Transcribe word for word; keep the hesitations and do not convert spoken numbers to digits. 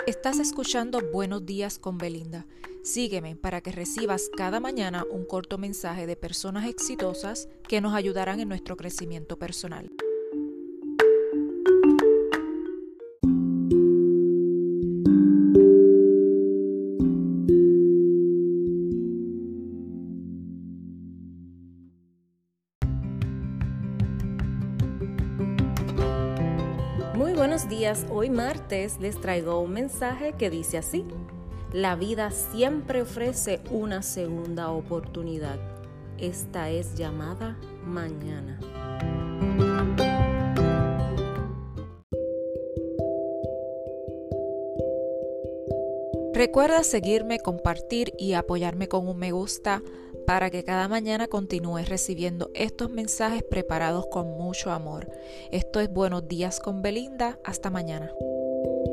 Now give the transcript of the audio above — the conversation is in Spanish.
Estás escuchando Buenos Días con Belinda. Sígueme para que recibas cada mañana un corto mensaje de personas exitosas que nos ayudarán en nuestro crecimiento personal. Muy buenos días, hoy martes les traigo un mensaje que dice así: la vida siempre ofrece una segunda oportunidad. Esta es llamada mañana. Recuerda seguirme, compartir y apoyarme con un me gusta para que cada mañana continúes recibiendo estos mensajes preparados con mucho amor. Esto es Buenos Días con Belinda. Hasta mañana.